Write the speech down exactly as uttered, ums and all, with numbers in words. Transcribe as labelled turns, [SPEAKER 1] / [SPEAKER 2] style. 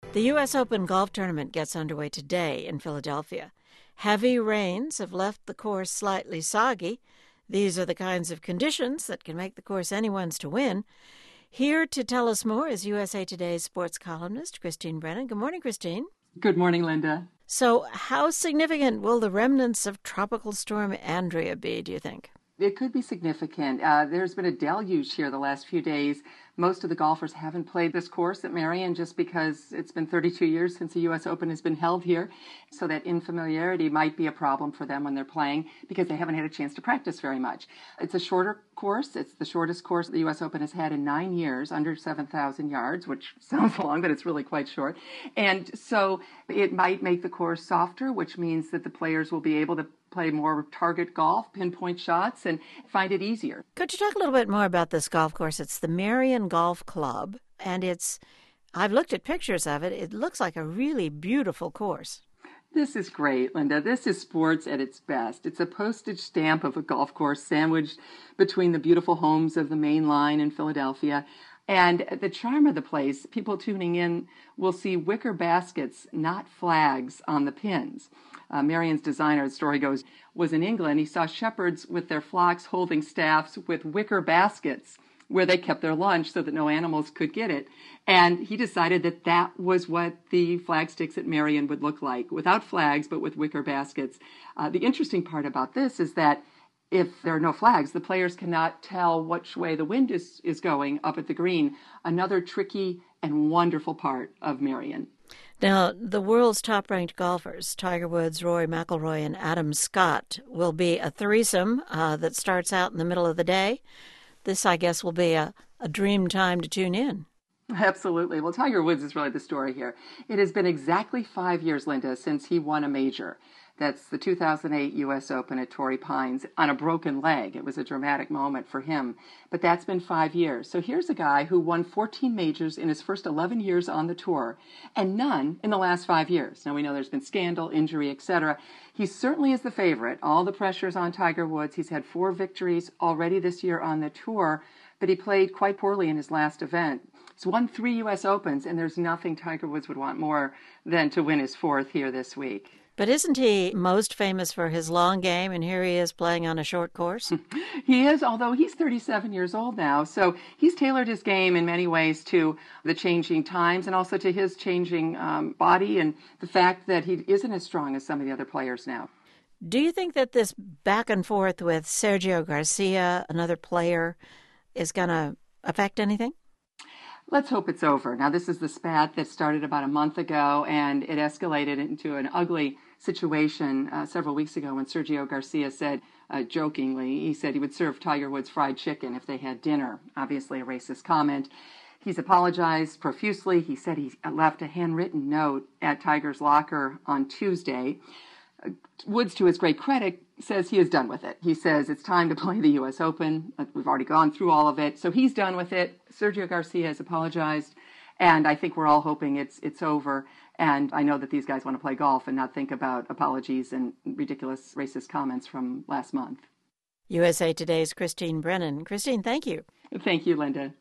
[SPEAKER 1] The U S Open golf tournament gets underway today in Philadelphia. Heavy rains have left the course slightly soggy. These are the kinds of conditions that can make the course anyone's to win. Here to tell us more is U S A Today's sports columnist, Christine Brennan. Good morning, Christine.
[SPEAKER 2] Good morning, Linda.
[SPEAKER 1] So how significant will the remnants of Tropical Storm Andrea be, do you think?
[SPEAKER 2] It could be significant. Uh, there's been a deluge here the last few days. Most of the golfers haven't played this course at Merion just because it's been thirty-two years since the U S Open has been held here. So that unfamiliarity might be a problem for them when they're playing because they haven't had a chance to practice very much. It's a shorter course. It's the shortest course the U S Open has had in nine years, under seven thousand yards, which sounds long, but it's really quite short. And so it might make the course softer, which means that the players will be able to play more target golf, pinpoint shots, and find it easier.
[SPEAKER 1] Could you talk a little bit more about this golf course? It's the Merion Golf Club, and it's, I've looked at pictures of it, it looks like a really beautiful course.
[SPEAKER 2] This is great, Linda. This is sports at its best. It's a postage stamp of a golf course sandwiched between the beautiful homes of the main line in Philadelphia. And the charm of the place, people tuning in will see wicker baskets, not flags, on the pins. Uh, Merion's designer, the story goes, was in England. He saw shepherds with their flocks holding staffs with wicker baskets where they kept their lunch so that no animals could get it. And he decided that that was what the flag sticks at Merion would look like, without flags, but with wicker baskets. Uh, the interesting part about this is that if there are no flags, the players cannot tell which way the wind is, is going up at the green. Another tricky and wonderful part of Merion.
[SPEAKER 1] Now, the world's top-ranked golfers, Tiger Woods, Rory McIlroy, and Adam Scott, will be a threesome uh, that starts out in the middle of the day. This, I guess, will be a, a dream time to tune in.
[SPEAKER 2] Absolutely. Well, Tiger Woods is really the story here. It has been exactly five years, Linda, since he won a major. That's the two thousand eight U S Open at Torrey Pines on a broken leg. It was a dramatic moment for him. But that's been five years. So here's a guy who won fourteen majors in his first eleven years on the tour, and none in the last five years. Now, we know there's been scandal, injury, et cetera. He certainly is the favorite. All the pressure's on Tiger Woods. He's had four victories already this year on the tour, but he played quite poorly in his last event. He's won three U S Opens, and there's nothing Tiger Woods would want more than to win his fourth here this week.
[SPEAKER 1] But isn't he most famous for his long game, and here he is playing on a short course?
[SPEAKER 2] He is, although he's thirty-seven years old now, so he's tailored his game in many ways to the changing times and also to his changing um, body and the fact that he isn't as strong as some of the other players now.
[SPEAKER 1] Do you think that this back and forth with Sergio Garcia, another player, is going to affect anything?
[SPEAKER 2] Let's hope it's over. Now, this is the spat that started about a month ago, and it escalated into an ugly situation uh, several weeks ago when Sergio Garcia said, uh, jokingly, he said he would serve Tiger Woods fried chicken if they had dinner. Obviously a racist comment. He's apologized profusely. He said he left a handwritten note at Tiger's locker on Tuesday. Uh, Woods, to his great credit, says he is done with it. He says it's time to play the U S Open. We've already gone through all of it. So he's done with it. Sergio Garcia has apologized, and I think we're all hoping it's it's over. And I know that these guys want to play golf and not think about apologies and ridiculous racist comments from last month.
[SPEAKER 1] U S A Today's Christine Brennan. Christine, thank you.
[SPEAKER 2] Thank you, Linda.